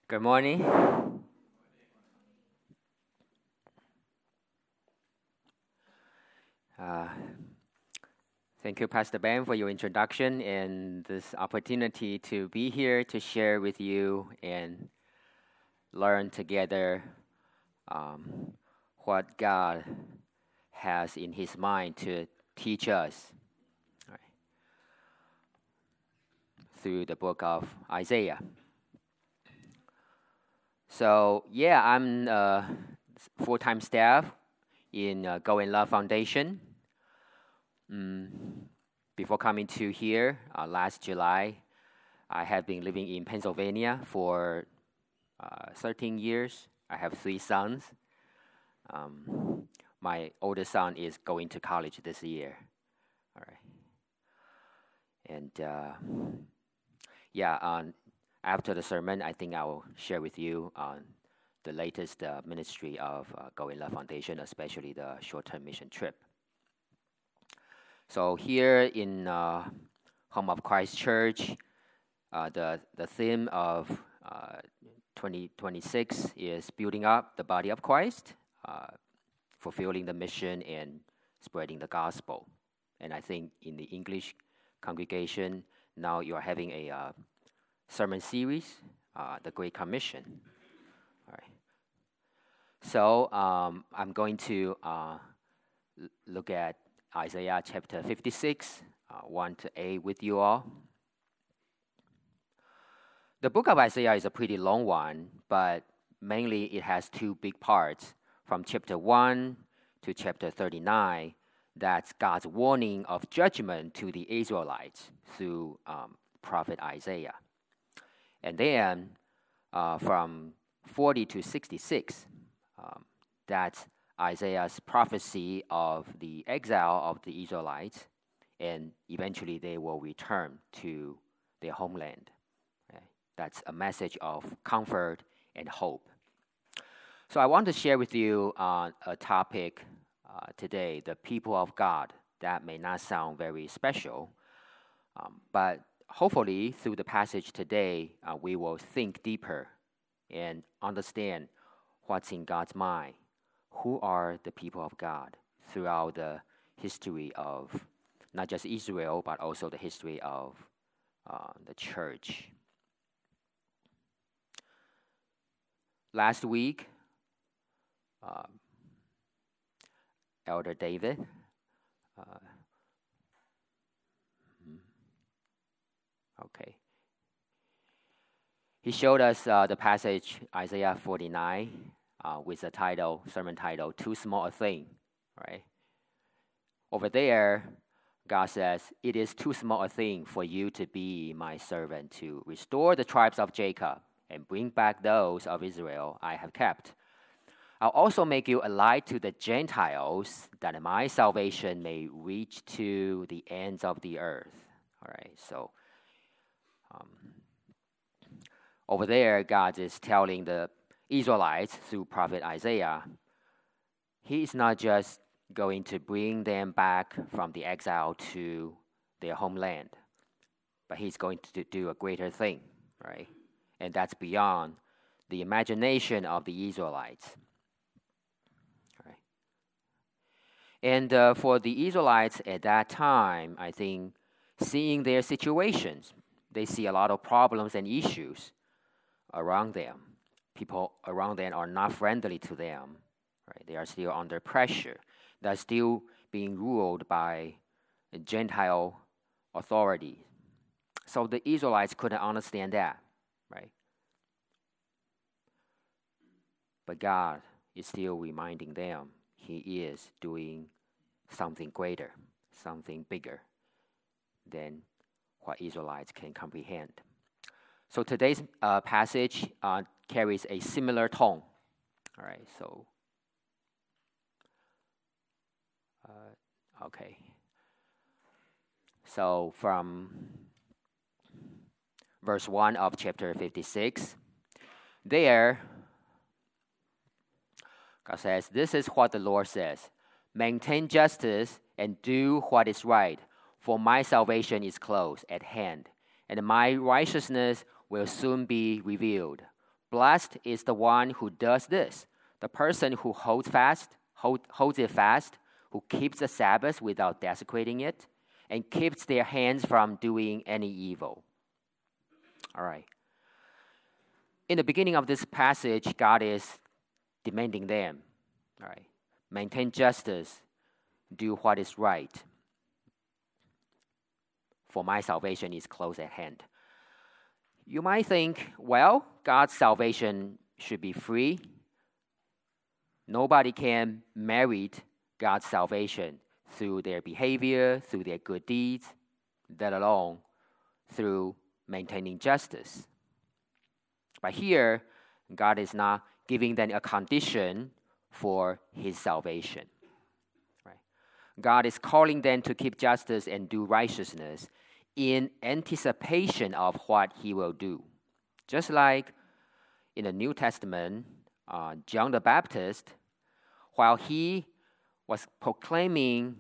Good morning. Uh, Thank you, Pastor Ben, for your introduction and this opportunity to be here to share with you and learn together what God has in His mind to teach us through the book of Isaiah. So, I'm full-time staff in Go in Love Foundation. Before coming to here last July, I have been living in Pennsylvania for 13 years. I have 3 sons. My oldest son is going to college this year. All right. And after the sermon, I think I will share with you the latest ministry of Go in Love Foundation, especially the short-term mission trip. So here in Home of Christ Church, the theme of 2026 is building up the body of Christ, fulfilling the mission and spreading the gospel. And I think in the English congregation, now you are having a sermon series, The Great Commission. All right. So I'm going to look at Isaiah chapter 56, 1 to 8 with you all. The book of Isaiah is a pretty long one, but mainly it has 2 big parts. From chapter 1 to chapter 39, that's God's warning of judgment to the Israelites through prophet Isaiah. And then from 40 to 66, that's Isaiah's prophecy of the exile of the Israelites, and eventually they will return to their homeland. Okay? That's a message of comfort and hope. So I want to share with you a topic today, the people of God. That may not sound very special, but hopefully through the passage today, we will think deeper and understand what's in God's mind. Who are the people of God throughout the history of not just Israel, but also the history of the church. Last week, Elder David he showed us the passage Isaiah 49 with the sermon title, Too Small a Thing, right? Over there, God says, it is too small a thing for you to be my servant, to restore the tribes of Jacob and bring back those of Israel I have kept. I'll also make you a light to the Gentiles, that my salvation may reach to the ends of the earth. All right, so over there, God is telling the Israelites through prophet Isaiah, He is not just going to bring them back from the exile to their homeland, but He's going to do a greater thing, right? And that's beyond the imagination of the Israelites. Right? And for the Israelites at that time, I think, seeing their situations, they see a lot of problems and issues around them. People around them are not friendly to them. Right? They are still under pressure. They're still being ruled by Gentile authority. So the Israelites couldn't understand that, right? But God is still reminding them He is doing something greater, something bigger than what Israelites can comprehend. So today's passage carries a similar tone. All right, so, So from verse 1 of chapter 56, there, God says, this is what the Lord says, maintain justice and do what is right, for my salvation is close at hand, and my righteousness will soon be revealed. Blessed is the one who does this, the person who holds it fast, who keeps the Sabbath without desecrating it, and keeps their hands from doing any evil. All right. In the beginning of this passage, God is demanding them, all right, maintain justice, do what is right, for my salvation is close at hand. You might think, well, God's salvation should be free. Nobody can merit God's salvation through their behavior, through their good deeds, let alone through maintaining justice. But here, God is not giving them a condition for his salvation. Right? God is calling them to keep justice and do righteousness in anticipation of what he will do. Just like in the New Testament, John the Baptist, while he was proclaiming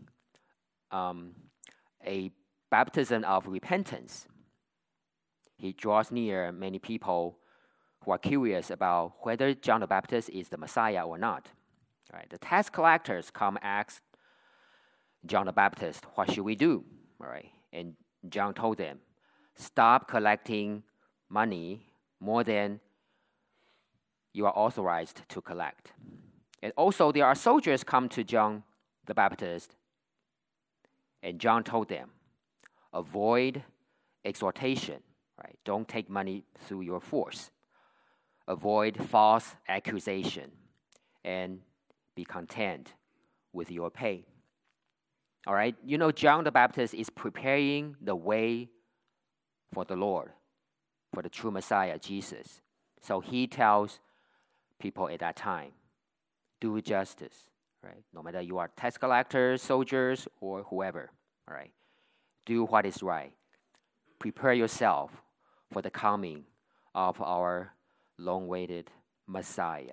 a baptism of repentance, he draws near many people who are curious about whether John the Baptist is the Messiah or not. Right? The tax collectors come ask John the Baptist, what should we do? All right. And John told them, stop collecting money more than you are authorized to collect. And also there are soldiers come to John the Baptist, and John told them, avoid exhortation. Right? Don't take money through your force. Avoid false accusation and be content with your pay. All right, you know, John the Baptist is preparing the way for the Lord, for the true Messiah, Jesus. So he tells people at that time, do justice, right? No matter you are tax collectors, soldiers, or whoever, all right? Do what is right. Prepare yourself for the coming of our long-awaited Messiah.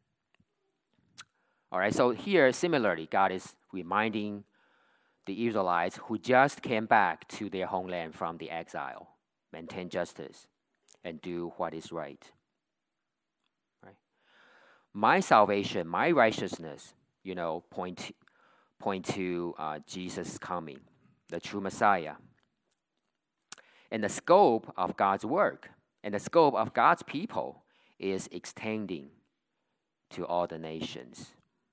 All right, so here, similarly, God is reminding the Israelites who just came back to their homeland from the exile, maintain justice and do what is right. Right? My salvation, my righteousness, you know, point to Jesus coming, the true Messiah. And the scope of God's work and the scope of God's people is extending to all the nations.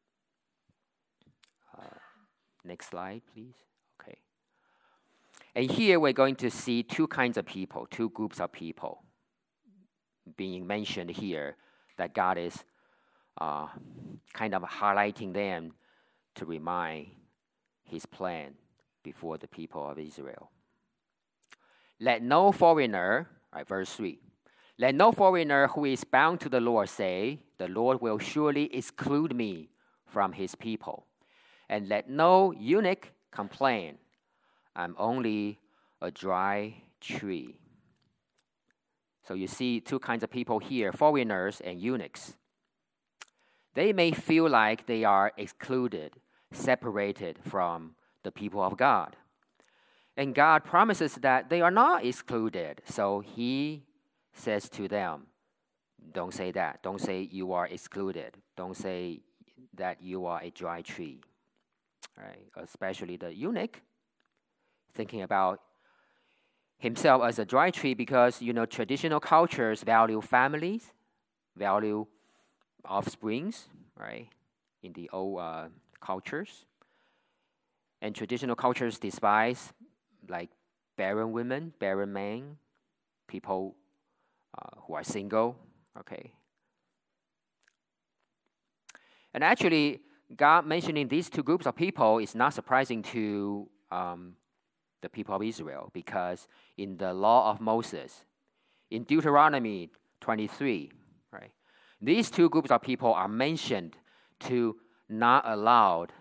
Next slide, please. Okay. And here we're going to see two kinds of people, two groups of people being mentioned here that God is kind of highlighting them to remind his plan before the people of Israel. Let no foreigner, right, verse 3, let no foreigner who is bound to the Lord say, the Lord will surely exclude me from his people. And let no eunuch complain, I'm only a dry tree. So you see two kinds of people here, foreigners and eunuchs. They may feel like they are excluded, separated from the people of God. And God promises that they are not excluded. So he says to them, don't say that. Don't say you are excluded. Don't say that you are a dry tree. Right? Especially the eunuch, thinking about himself as a dry tree because, you know, traditional cultures value families, value offsprings, right, in the old cultures. And traditional cultures despise, like, barren women, barren men, people who are single, okay. And actually, God mentioning these two groups of people is not surprising to the people of Israel because in the law of Moses, in Deuteronomy 23, right, these two groups of people are mentioned to not allowed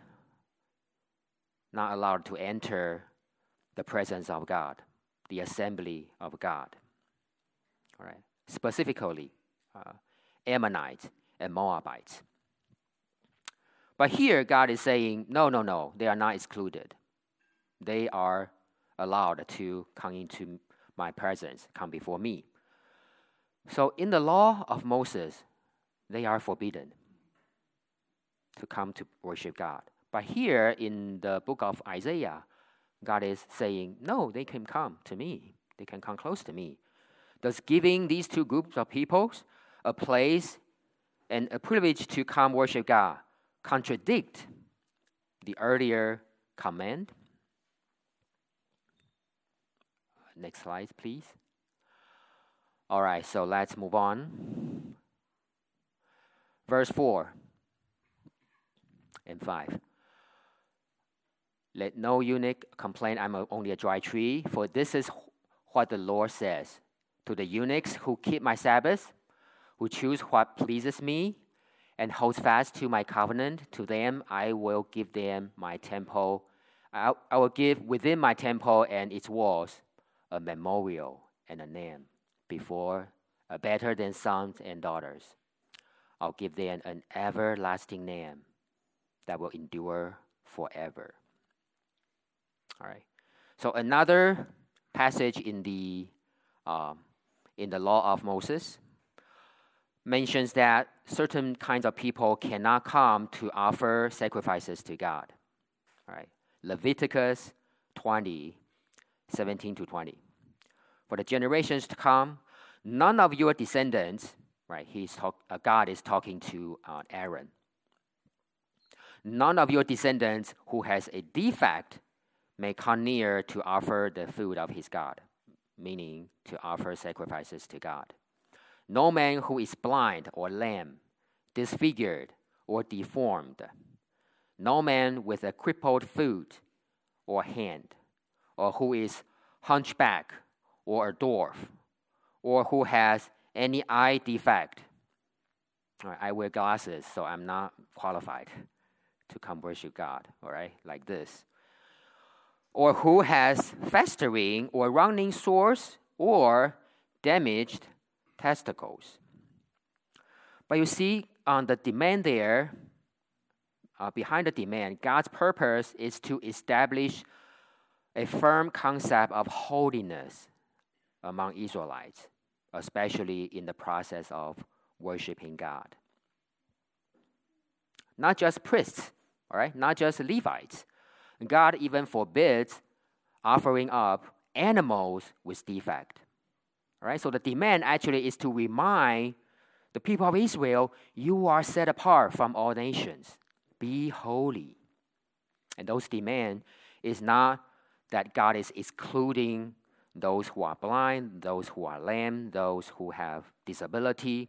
to enter the presence of God, the assembly of God. All right, specifically Ammonites and Moabites. But here God is saying, no, they are not excluded. They are allowed to come into my presence, come before me. So in the law of Moses, they are forbidden to come to worship God. But here in the book of Isaiah, God is saying, no, they can come to me. They can come close to me. Does giving these two groups of peoples a place and a privilege to come worship God contradict the earlier command? Next slide, please. All right, so let's move on. Verse 4 and 5. Let no eunuch complain, I'm only a dry tree, for this is what the Lord says. To the eunuchs who keep my Sabbath, who choose what pleases me, and hold fast to my covenant, to them I will give them my temple. I will give within my temple and its walls a memorial and a name before, better than sons and daughters. I'll give them an everlasting name that will endure forever. All right. So another passage in the law of Moses mentions that certain kinds of people cannot come to offer sacrifices to God. All right. Leviticus 20, 17 to 20. For the generations to come, none of your descendants, right? God is talking to Aaron. None of your descendants who has a defect may come near to offer the food of his God, meaning to offer sacrifices to God. No man who is blind or lame, disfigured or deformed, no man with a crippled foot or hand, or who is hunchback or a dwarf, or who has any eye defect. I wear glasses, so I'm not qualified to come worship God, all right, like this. Or who has festering or running sores or damaged testicles. But you see, on the demand there, behind the demand, God's purpose is to establish a firm concept of holiness among Israelites, especially in the process of worshiping God. Not just priests, all right, not just Levites. God even forbids offering up animals with defect. All right, so the demand actually is to remind the people of Israel, you are set apart from all nations. Be holy. And those demand is not that God is excluding those who are blind, those who are lame, those who have disability,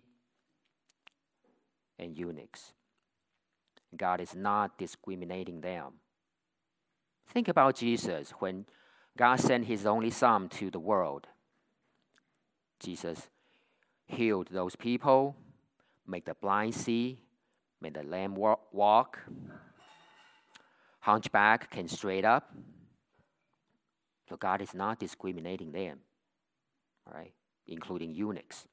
and eunuchs. God is not discriminating them. Think about Jesus when God sent his only son to the world. Jesus healed those people, made the blind see, made the lame walk, hunchback can straight up. So God is not discriminating them, all right, including eunuchs.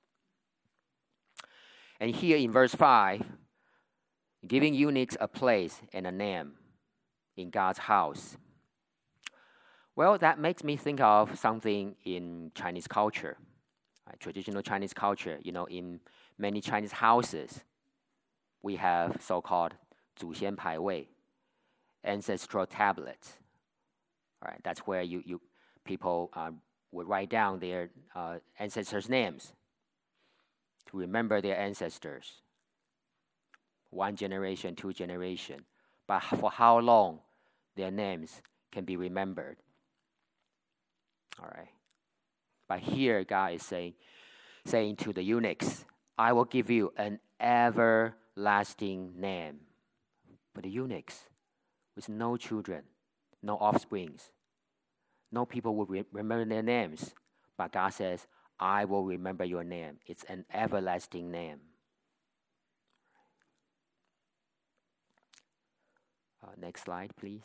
And here in verse 5, giving eunuchs a place and a name in God's house. Well, that makes me think of something in Chinese culture, right? Traditional Chinese culture. You know, in many Chinese houses, we have so-called 祖先牌位, ancestral tablets. All right, that's where people would write down their ancestors' names to remember their ancestors. 1 generation, 2 generation, but for how long their names can be remembered. All right. But here God is saying to the eunuchs, I will give you an everlasting name. For the eunuchs with no children, no offsprings, no people will remember their names. But God says, I will remember your name. It's an everlasting name. Next slide, please.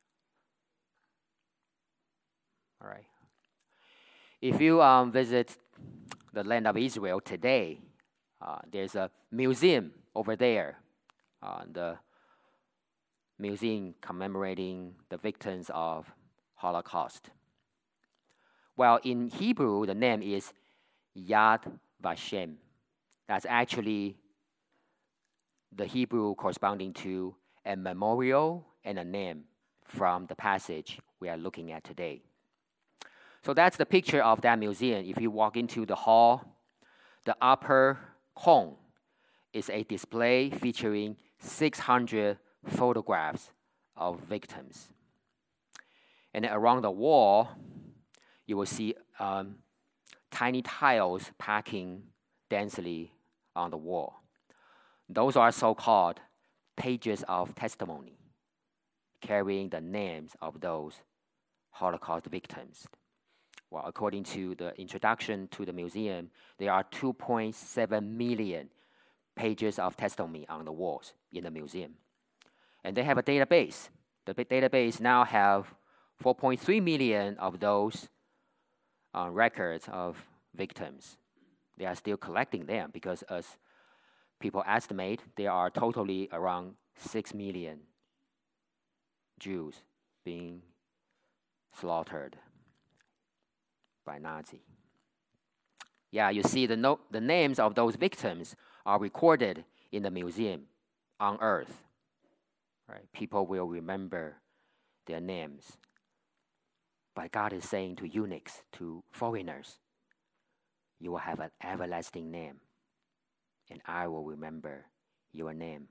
All right. If you visit the land of Israel today, there's a museum over there. The museum commemorating the victims of Holocaust. Well, in Hebrew, the name is Yad Vashem. That's actually the Hebrew corresponding to a memorial and a name from the passage we are looking at today. So that's the picture of that museum. If you walk into the hall, the upper cone is a display featuring 600 photographs of victims. And around the wall, you will see tiny tiles packing densely on the wall. Those are so-called pages of testimony, carrying the names of those Holocaust victims. Well, according to the introduction to the museum, there are 2.7 million pages of testimony on the walls in the museum. And they have a database. The database now have 4.3 million of those records of victims. They are still collecting them because, as people estimate, there are totally around 6 million Jews being slaughtered by Nazi. Yeah, you see the names of those victims are recorded in the museum on earth. Right? People will remember their names. But God is saying to eunuchs, to foreigners, you will have an everlasting name, and I will remember your name.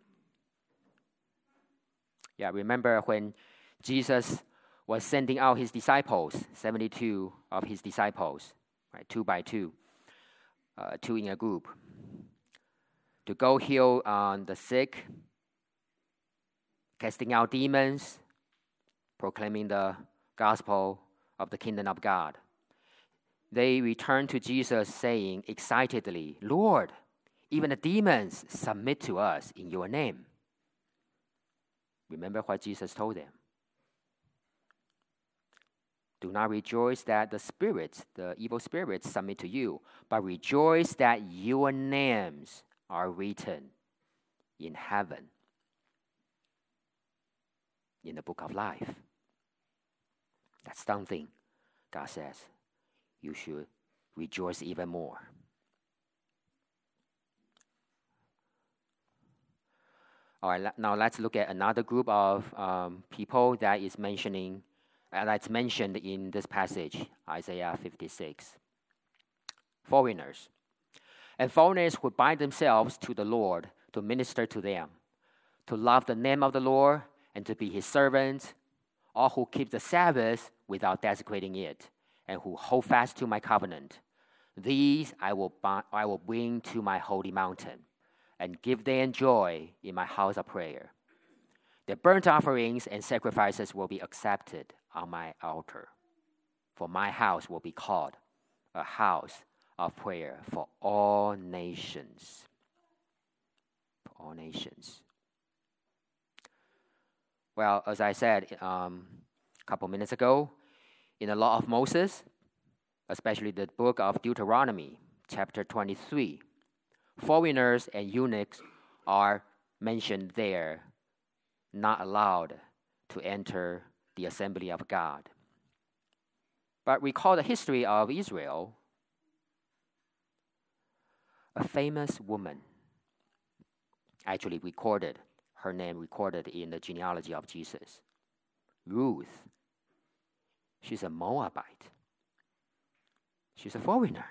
Yeah, remember when Jesus was sending out his disciples, 72 of his disciples, right, 2 by 2, 2 in a group, to go heal the sick, casting out demons, proclaiming the gospel of the kingdom of God. They returned to Jesus saying excitedly, Lord, even the demons submit to us in your name. Remember what Jesus told them. Do not rejoice that the spirits, the evil spirits, submit to you, but rejoice that your names are written in heaven, in the book of life. That's something God says you should rejoice even more. All right, now let's look at another group of people that is mentioned in this passage, Isaiah 56. Foreigners. And foreigners who bind themselves to the Lord to minister to them, to love the name of the Lord and to be his servants, all who keep the Sabbath without desecrating it, and who hold fast to my covenant. These I will bring to my holy mountain, and give them joy in my house of prayer. Their burnt offerings and sacrifices will be accepted on my altar, for my house will be called a house of prayer for all nations. For all nations. Well, as I said a couple minutes ago, in the law of Moses, especially the book of Deuteronomy, chapter 23, foreigners and eunuchs are mentioned there, not allowed to enter the assembly of God. But recall the history of Israel. A famous woman, actually recorded, her name recorded in the genealogy of Jesus, Ruth. She's a Moabite. She's a foreigner.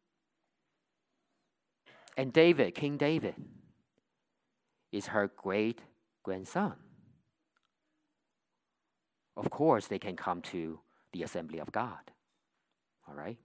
And David, King David, is her great-grandson. Of course, they can come to the assembly of God. All right?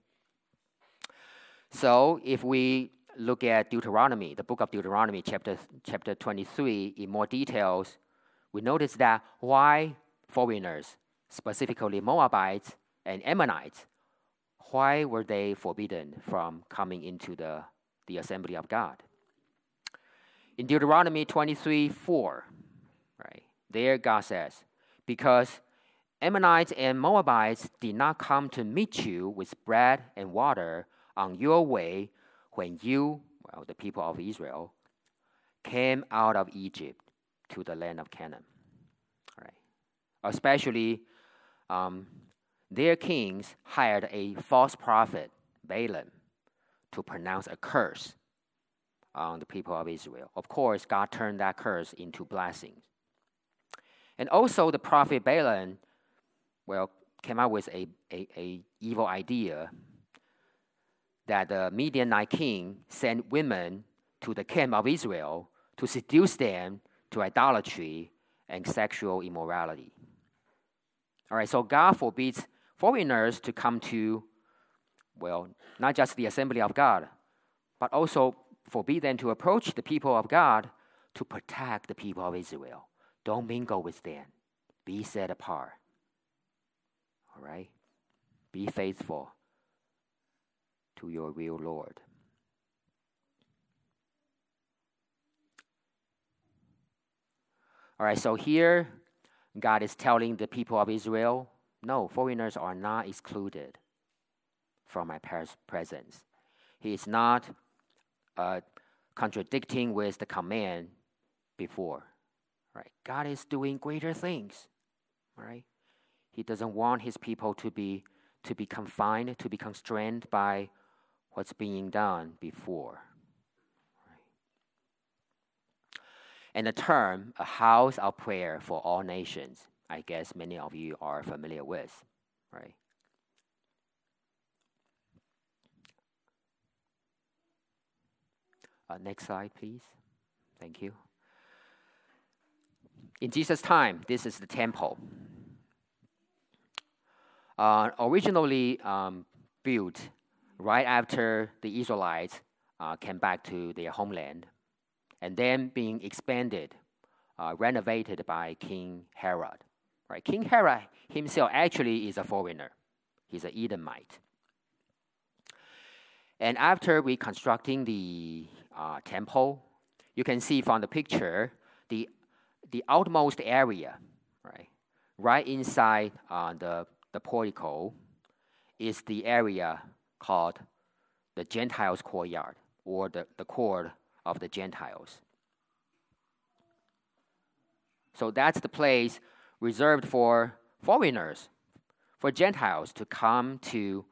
So, if we look at Deuteronomy, the book of Deuteronomy, chapter 23, in more details, we notice that why foreigners, specifically Moabites and Ammonites, why were they forbidden from coming into the assembly of God? In Deuteronomy 23:4, right, there God says, because Ammonites and Moabites did not come to meet you with bread and water on your way when you, well, the people of Israel, came out of Egypt to the land of Canaan. All right. Especially, their kings hired a false prophet, Balaam, to pronounce a curse on the people of Israel. Of course, God turned that curse into blessings. And also the prophet Balaam, came up with a evil idea that the Midianite king sent women to the camp of Israel to seduce them to idolatry and sexual immorality. All right, so God forbids foreigners to come to, not just the assembly of God, but also forbid them to approach the people of God to protect the people of Israel. Don't mingle with them. Be set apart. All right? Be faithful to your real Lord. All right, so here God is telling the people of Israel, no, foreigners are not excluded from my presence. He is not contradicting with the command before. Right? God is doing greater things. Right? He doesn't want his people to be confined, to be constrained by what's being done before. Right? And the term, a house of prayer for all nations, I guess many of you are familiar with. Right? Next slide, please. Thank you. In Jesus' time, this is the temple. Originally built right after the Israelites came back to their homeland, and then being expanded, renovated by King Herod. Right? King Herod himself actually is a foreigner. He's an Edomite. And after reconstructing the temple, you can see from the picture the outmost area, right inside the portico, is the area called the Gentiles' courtyard, or the court of the Gentiles. So that's the place reserved for foreigners, for Gentiles to come to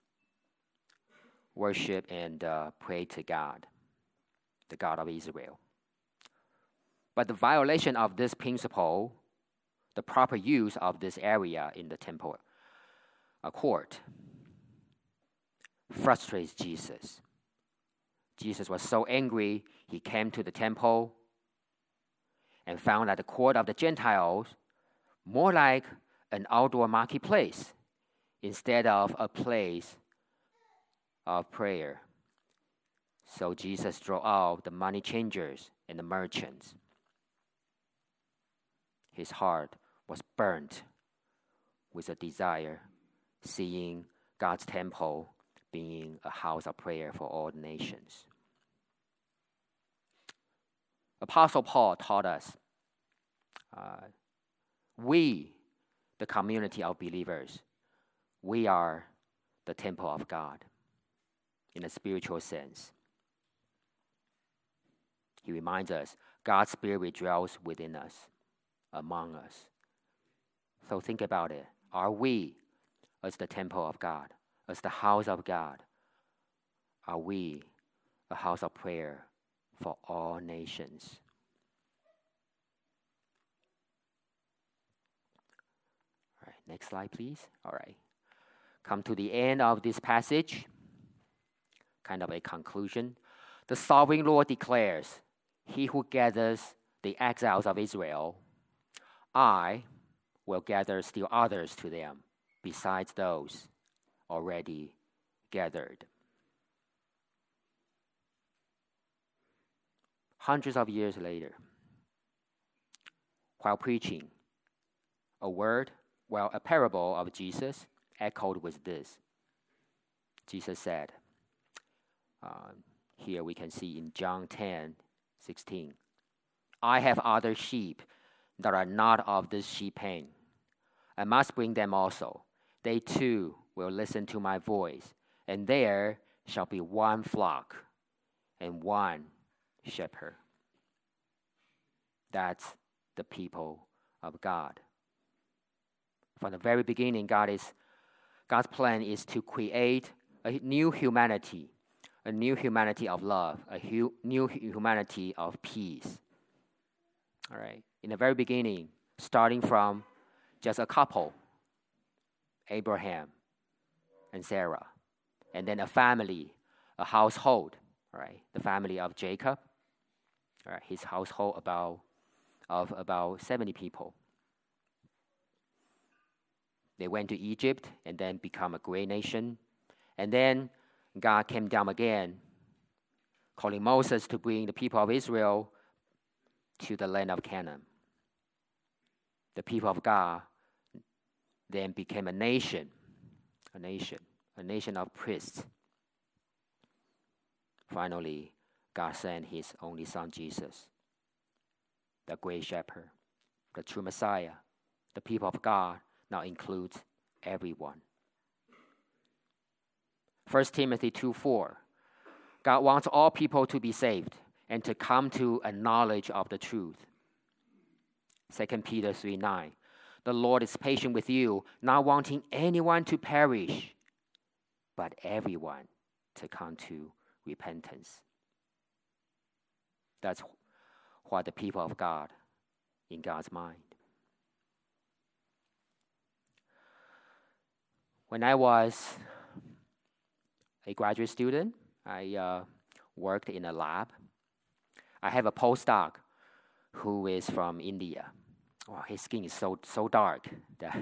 worship and pray to God, the God of Israel. But the violation of this principle, the proper use of this area in the temple court, frustrates Jesus. Jesus was so angry, he came to the temple and found that the court of the Gentiles more like an outdoor marketplace instead of a place of prayer. So Jesus drove out the money changers and the merchants. His heart was burnt with a desire, seeing God's temple being a house of prayer for all the nations. Apostle Paul taught us, we, the community of believers, we are the temple of God in a spiritual sense. He reminds us God's Spirit dwells within us, among us. So think about it. Are we, as the temple of God, as the house of God, are we a house of prayer for all nations? All right, next slide, please. All right. Come to the end of this passage, kind of a conclusion. The sovereign Lord declares, He who gathers the exiles of Israel, I will gather still others to them, besides those already gathered. Hundreds of years later, while preaching, a parable of Jesus echoed with this. Jesus said, here we can see in John 10:16, I have other sheep that are not of this sheep pen. I must bring them also. They too will listen to my voice, and there shall be one flock and one shepherd. That's the people of God. From the very beginning, God's plan is to create a new humanity, a new humanity of love, a new humanity of peace. All right. In the very beginning, starting from just a couple, Abraham and Sarah, and then a family, a household, all right, the family of Jacob, all right, his household of about 70 people. They went to Egypt and then become a great nation. And then God came down again, calling Moses to bring the people of Israel to the land of Canaan. The people of God then became a nation of priests. Finally, God sent his only son, Jesus, the great shepherd, the true Messiah. The people of God now includes everyone. 1 Timothy 2:4. God wants all people to be saved and to come to a knowledge of the truth. 2 Peter 3:9. The Lord is patient with you, not wanting anyone to perish, but everyone to come to repentance. That's what the people of God in God's mind. When I was a graduate student, I worked in a lab. I have a postdoc who is from India. Wow, his skin is so dark that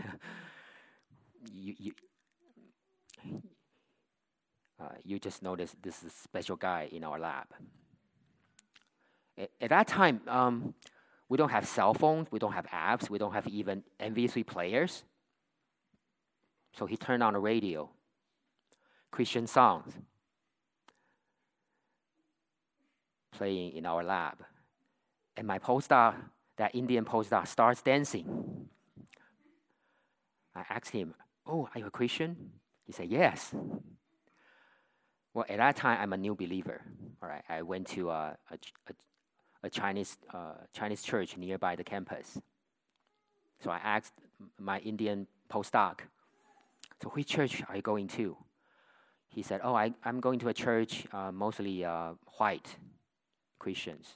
you just notice this is a special guy in our lab. At that time, we don't have cell phones, we don't have apps, we don't have even MP3 players. So he turned on the radio, Christian songs, playing in our lab. And my postdoc, that Indian postdoc, starts dancing. I asked him, "Oh, are you a Christian?" He said, "Yes." Well, at that time, I'm a new believer. All right, I went to a Chinese church nearby the campus. So I asked my Indian postdoc, "So which church are you going to?" He said, "Oh, I'm going to a church mostly white Christians."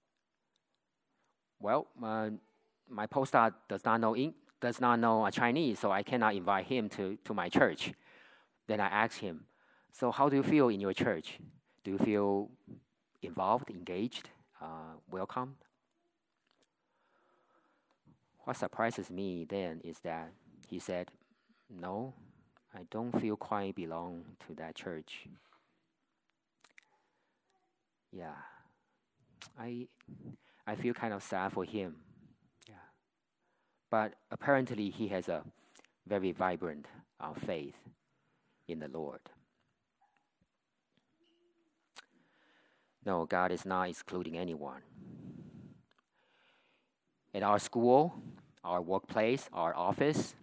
Well, my postdoc does not know Chinese, so I cannot invite him to my church. Then I asked him, "So how do you feel in your church? Do you feel involved, engaged, welcomed?" What surprises me then is that he said, "No, I don't feel quite belong to that church." Yeah, I feel kind of sad for him. Yeah, but apparently he has a very vibrant faith in the Lord. No, God is not excluding anyone. In our school, our workplace, our office,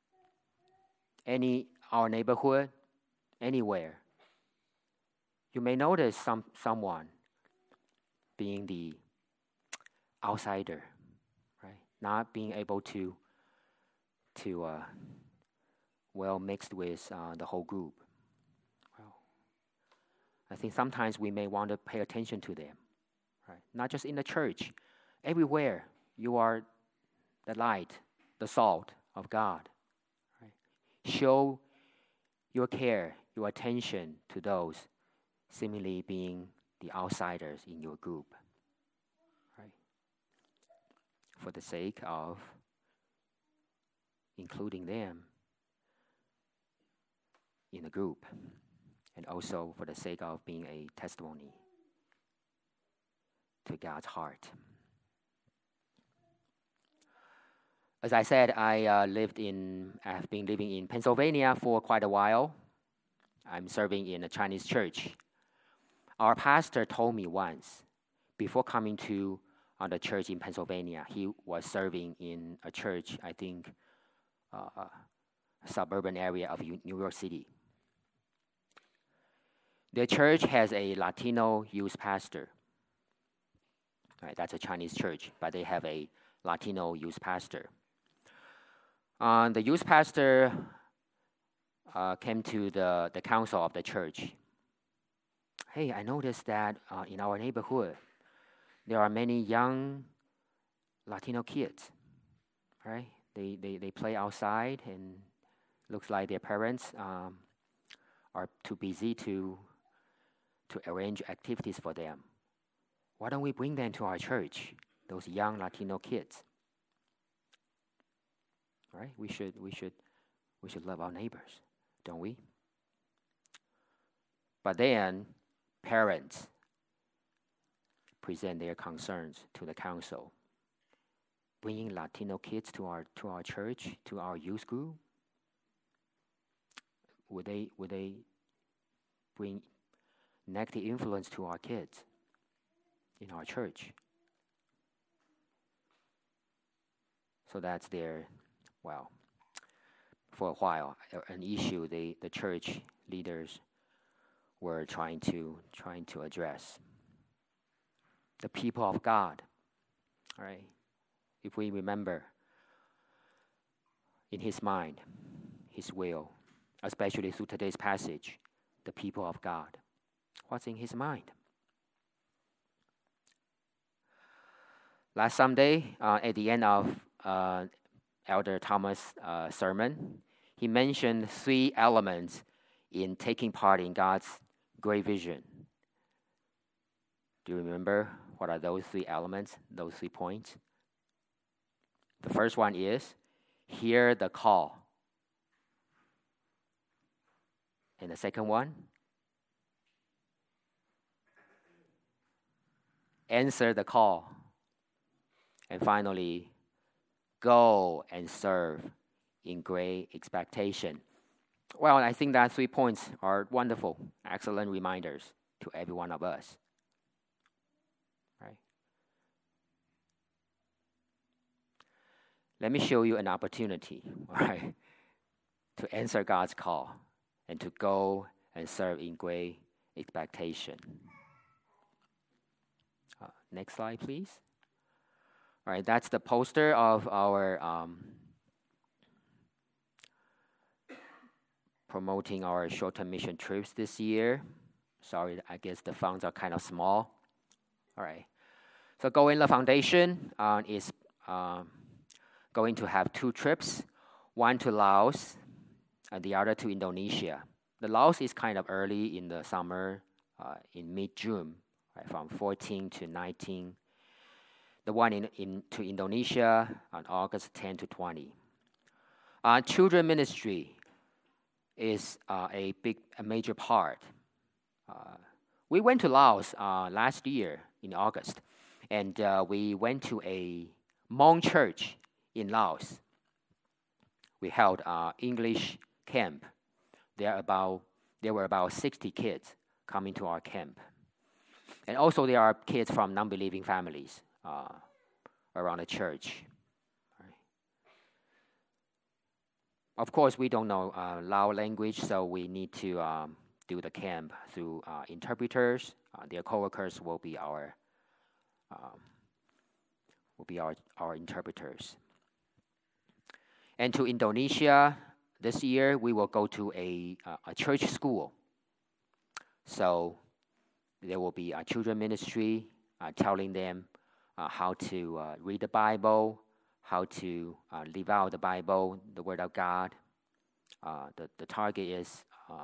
our neighborhood, anywhere, you may notice someone being the outsider, right? Not being able to mixed with the whole group. Well, I think sometimes we may want to pay attention to them, right? Not just in the church, everywhere you are the light, the salt of God. Right? Show your care, your attention to those seemingly being the outsiders in your group, right? For the sake of including them in the group, and also for the sake of being a testimony to God's heart. As I said, I have been living in Pennsylvania for quite a while. I'm serving in a Chinese church. Our pastor told me once, before coming to the church in Pennsylvania, he was serving in a church, I think, a suburban area of New York City. The church has a Latino youth pastor. Right, that's a Chinese church, but they have a Latino youth pastor. The youth pastor came to the council of the church, hey, I noticed that in our neighborhood, there are many young Latino kids, right? They play outside, and looks like their parents are too busy to arrange activities for them. Why don't we bring them to our church, those young Latino kids? Right? We should love our neighbors, don't we? But then parents present their concerns to the council. Bringing Latino kids to our church, to our youth group, would they bring negative influence to our kids in our church? So that's for a while, an issue the church leaders were trying to address. The people of God, all right? If we remember, in His mind, His will, especially through today's passage, the people of God, what's in His mind? Last Sunday, at the end of Elder Thomas' sermon, he mentioned 3 elements in taking part in God's great vision. Do you remember what are those 3 elements, those 3 points? The first one is hear the call. And the second one, answer the call. And finally, go and serve in great expectation. Well, I think that 3 points are wonderful, excellent reminders to every one of us. Right? Let me show you an opportunity, right, to answer God's call and to go and serve in great expectation. Next slide, please. All right, that's the poster of our promoting our short-term mission trips this year. Sorry, I guess the funds are kind of small. All right. So Go In Love Foundation is going to have 2 trips, one to Laos and the other to Indonesia. The Laos is kind of early in the summer, in mid-June, right, from 14 to 19. The one to Indonesia on August 10 to 20. Children ministry is a major part. We went to Laos last year in August, and we went to a Hmong church in Laos. We held English camp. There were about 60 kids coming to our camp, and also there are kids from non-believing families around the church. Right. Of course, we don't know Lao language, so we need to do the camp through interpreters. Their coworkers will be our interpreters. And to Indonesia this year, we will go to a church school. So there will be a children ministry telling them how to read the Bible, how to live out the Bible, the Word of God. The target is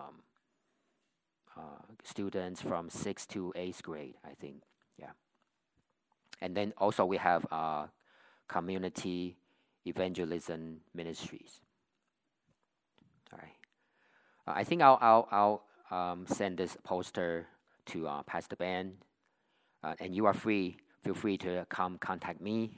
students from 6th to 8th grade, I think. Yeah. And then also we have community evangelism ministries. All right. I think I'll send this poster to Pastor Ben, and you are free. Feel free to come contact me.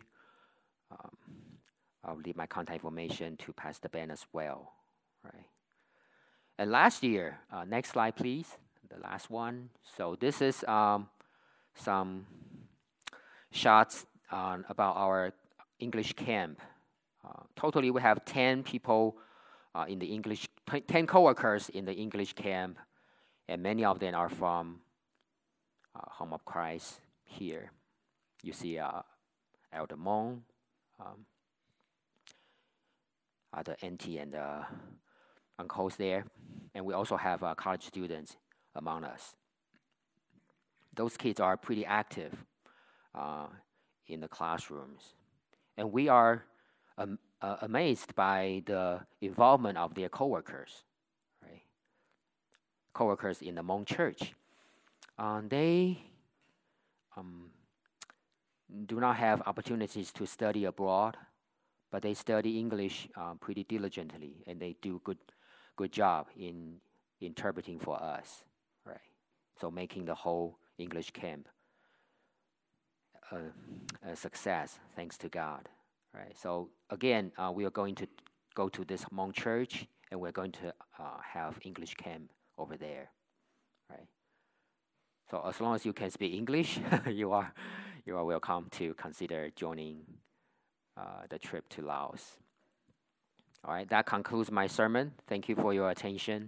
I'll leave my contact information to Pastor Ben as well. Right. And last year, next slide, please. The last one. So this is some shots about our English camp. Totally, we have 10 people in the 10 coworkers in the English camp, and many of them are from Home of Christ here. You see Elder Mong, other auntie and uncles there, and we also have college students among us. those kids are pretty active in the classrooms. And we are amazed by the involvement of their coworkers, right? Coworkers in the Hmong church. They do not have opportunities to study abroad, but they study English pretty diligently, and they do good job in interpreting for us, right? So making the whole English camp a success, thanks to God, right? So again, we are going to go to this Hmong church, and we're going to have English camp over there, right? So as long as you can speak English, you are welcome to consider joining the trip to Laos. All right, that concludes my sermon. Thank you for your attention.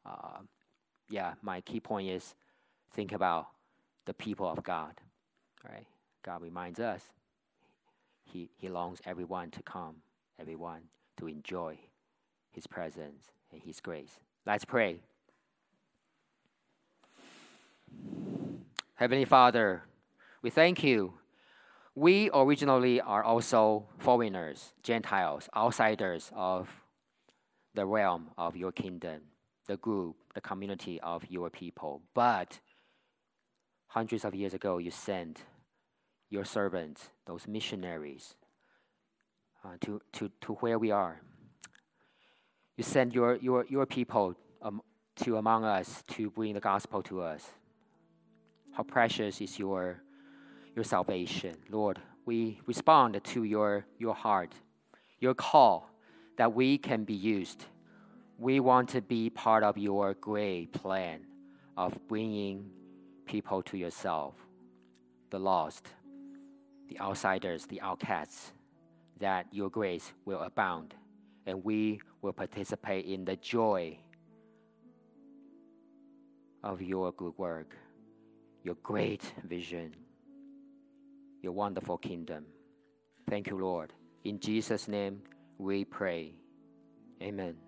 My key point is think about the people of God. Right? God reminds us He longs everyone to come, everyone to enjoy His presence and His grace. Let's pray. Heavenly Father, we thank you. We originally are also foreigners, Gentiles, outsiders of the realm of your kingdom, the group, the community of your people. But hundreds of years ago, you sent your servants, those missionaries, to where we are. You sent your people to among us to bring the gospel to us. How precious is your salvation, Lord. We respond to your heart, your call that we can be used. We want to be part of your great plan of bringing people to yourself, the lost, the outsiders, the outcasts, that your grace will abound, and we will participate in the joy of your good work, your great vision, your wonderful kingdom. Thank you, Lord. In Jesus' name we pray. Amen.